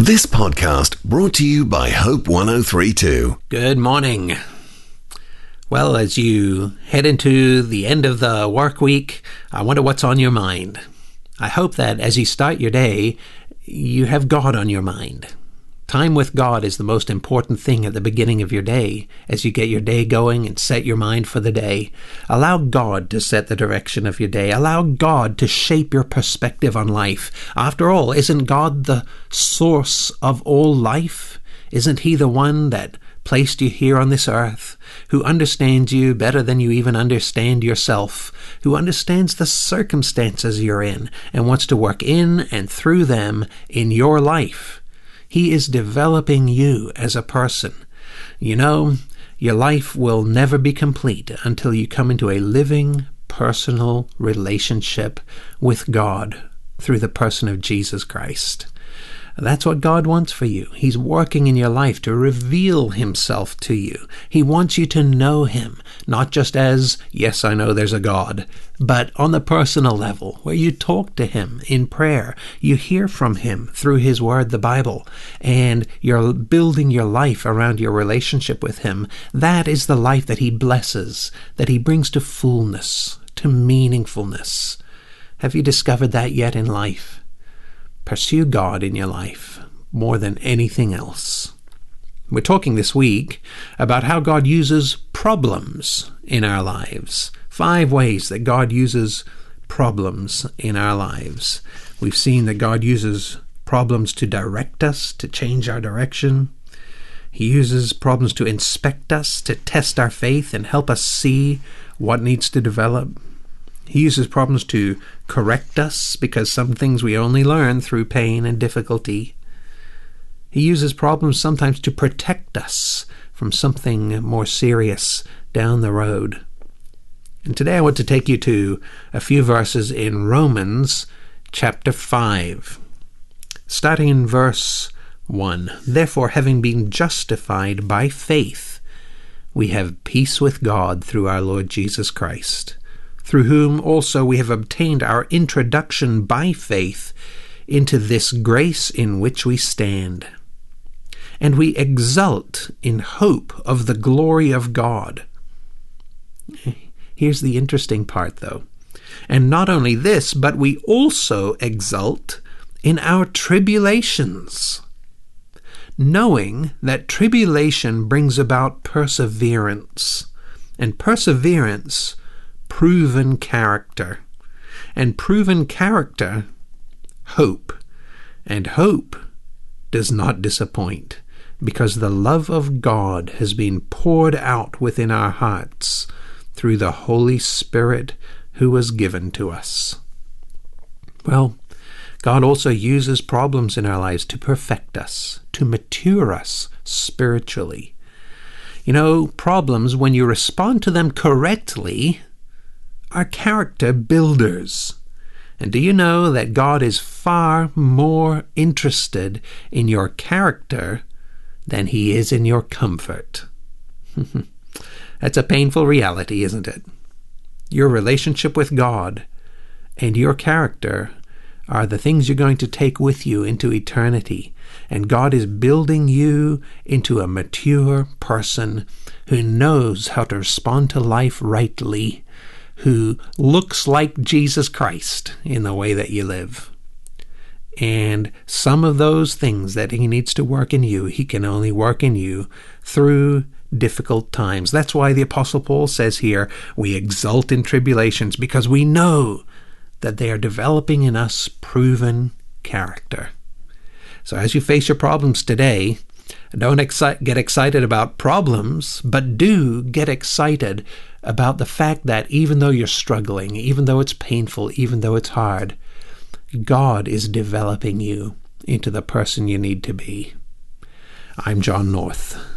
This podcast brought to you by Hope 1032. Good morning. Well, as you head into the end of the work week, I wonder what's on your mind. I hope that as you start your day, you have God on your mind. Time with God is the most important thing at the beginning of your day, as you get your day going and set your mind for the day. Allow God to set the direction of your day. Allow God to shape your perspective on life. After all, isn't God the source of all life? Isn't He the one that placed you here on this earth, who understands you better than you even understand yourself, who understands the circumstances you're in and wants to work in and through them in your life? He is developing you as a person. You know, your life will never be complete until you come into a living, personal relationship with God through the person of Jesus Christ. That's what God wants for you. He's working in your life to reveal Himself to you. He wants you to know Him, not just as, yes, I know there's a God, but on the personal level, where you talk to Him in prayer. You hear from Him through His Word, the Bible, and you're building your life around your relationship with Him. That is the life that He blesses, that He brings to fullness, to meaningfulness. Have you discovered that yet in life? Pursue God in your life more than anything else. We're talking this week about how God uses problems in our lives. 5 ways that God uses problems in our lives. We've seen that God uses problems to direct us, to change our direction. He uses problems to inspect us, to test our faith and help us see what needs to develop. He uses problems to correct us, because some things we only learn through pain and difficulty. He uses problems sometimes to protect us from something more serious down the road. And today I want to take you to a few verses in Romans chapter 5, starting in verse 1. Therefore, having been justified by faith, we have peace with God through our Lord Jesus Christ, through whom also we have obtained our introduction by faith into this grace in which we stand. And we exult in hope of the glory of God. Here's the interesting part, though. And not only this, but we also exult in our tribulations, knowing that tribulation brings about perseverance, and perseverance proven character, and proven character hope, and hope does not disappoint, because the love of God has been poured out within our hearts through the Holy Spirit who was given to us. Well, God also uses problems in our lives to perfect us, to mature us spiritually. You know, problems, when you respond to them correctly, are character builders. And do you know that God is far more interested in your character than He is in your comfort? That's a painful reality, isn't it? Your relationship with God and your character are the things you're going to take with you into eternity. And God is building you into a mature person who knows how to respond to life rightly, who looks like Jesus Christ in the way that you live. And some of those things that He needs to work in you, He can only work in you through difficult times. That's why the Apostle Paul says here, we exult in tribulations, because we know that they are developing in us proven character. So as you face your problems today, don't get excited about problems, but do get excited about the fact that even though you're struggling, even though it's painful, even though it's hard, God is developing you into the person you need to be. I'm John North.